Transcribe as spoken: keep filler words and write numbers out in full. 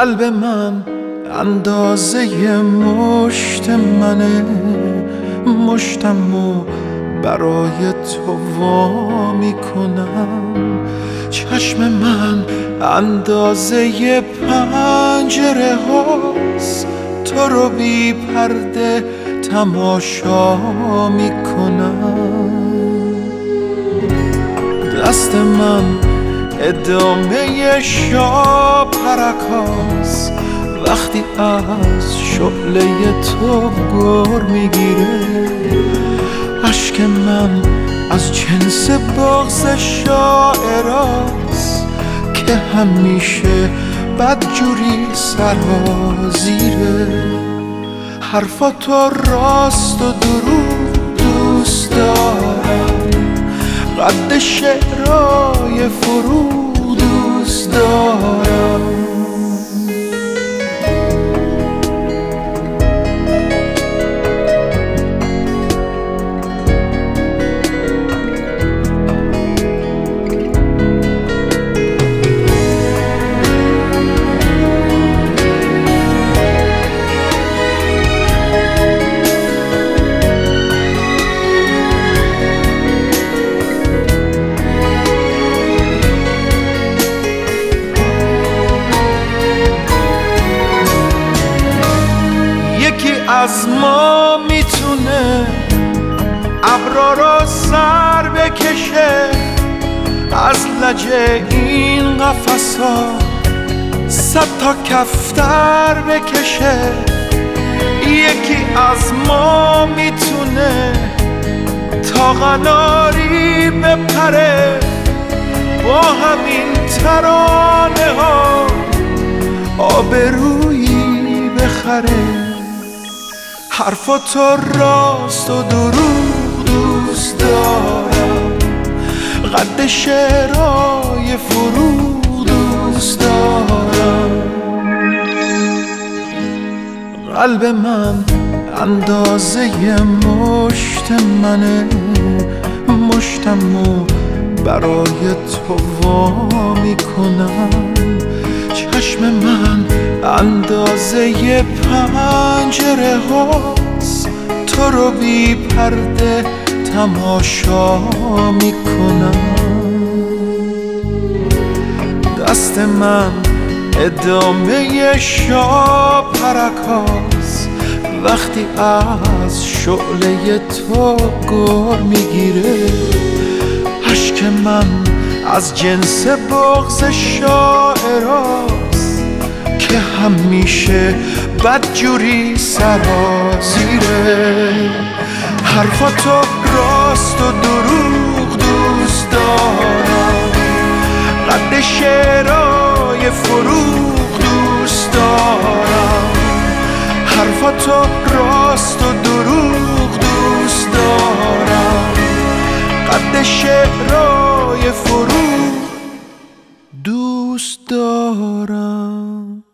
قلب من اندازه مشت منه، مشتمو برای تو وا میکنم. چشم من اندازه پنجره هاست، تو رو بی پرده تماشا میکنم. دست من ادامه شاب پرکاس، وقتی از شعله تو گر میگیره. عشق من از جنس بغض شاعراست که همیشه بدجوری سرازیره. حرفاتو راست و دروغ دوست دارم، قد شعرهای فرو دوست دارم. از ما میتونه ابرا رو سر بکشه، از لجه این قفصا صد تا کفتر بکشه. یکی از ما میتونه تا قناری بپره، با همین ترانه ها آبرویی بخره. حرفاتو راست و دروغ دوست دارم، قد شعرهای فرو دوست دارم. قلب من اندازه مشت منه، مشتمو برای تو وا میکنم. چشم من اندازه پنجره هاست، تو رو بی پرده تماشا میکنم. دست من ادامه شاب پرکاس، وقتی از شعله تو گر میگیره. عشق من از جنس بغض شاعراست که همیشه بدجوری سرازیره. حرفاتو راست و دروغ دوست دارم، قد شعرهای فروغ دوست دارم. حرفاتو راست و دروغ دوست دارم، قد شعرهای فروغ دوست دارم.